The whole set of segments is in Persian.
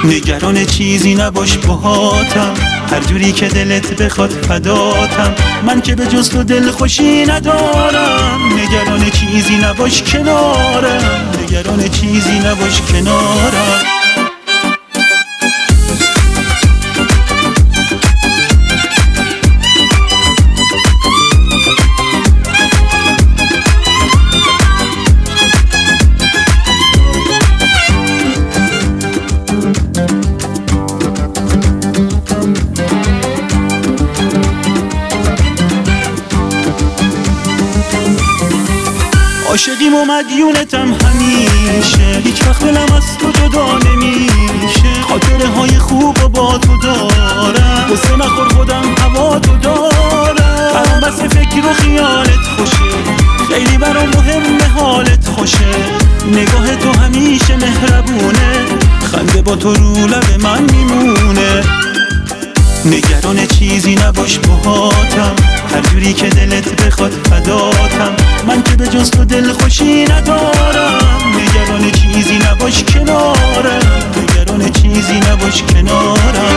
نگران چیزی نباش باهاتم، هر جوری که دلت بخواد فداتم، من که به جز تو دل خوشی ندارم. نگران چیزی نباش کنارم، نگران چیزی نباش کنارم. عاشقیم و مدیونتم همیشه، هیچ وقت دلم از تو جدا نمیشه. خاطره های خوب و با تو دارم، قصه نخور خودم هوا تو دارم. برام بس فکر و خیالت خوشه، خیلی برام مهمه حالت خوشه. نگاه تو همیشه مهربونه، خنده با تو رو لب من میمونه. نگران چیزی نباش باهاتم، هر جوری که دلت بخواد فداتم، من که به جز تو دل خوشی ندارم. نگران چیزی نباش کنارم، نگران چیزی نباش کنارم.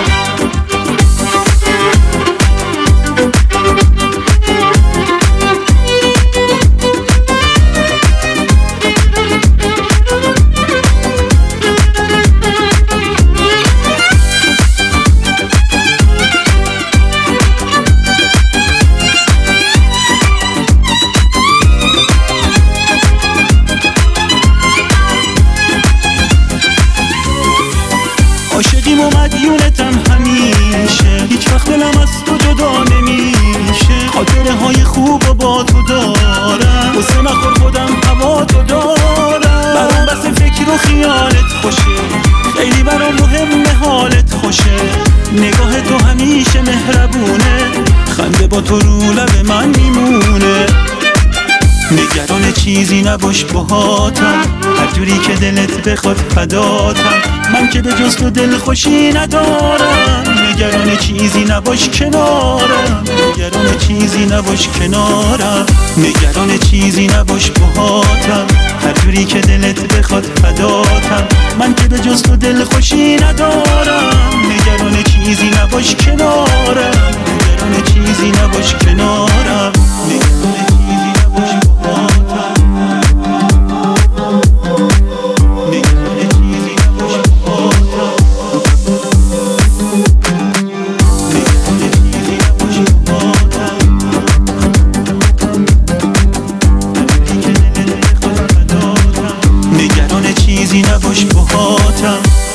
عاشقیم و مدیونتم همیشه، هیچ وقت دلم از تو جدا نمیشه. خاطره های خوب و با تو دارم، قصه نخور خودم هوا تو دارم. برام بس فکر و خیالت خوشه، خیلی برام مهمه حالت خوشه. نگاه تو همیشه مهربونه، خنده با تو رو لب من میمونه. نگران چیزی نباش باهاتم، هر جوری که دلت بخواد فداتم، من که به جز تو دل خوشی ندارم. نگران چیزی نباش کنارم، نگران چیزی نباش کنارم. نگران چیزی نباش باهاتم، هر جوری که دلت بخواد فداتم، من که به جز تو دل خوشی ندارم. نگران چیزی نباش کنارم، نگران چیزی نباش کنارم. نگران چیزی نباش باهاتم، نگران چیزی نباش باهاتم، نگران چیزی نباش باهاتم، هر جوری که دلت بخواد فداتم، نگران چیزی نباش باهاتم.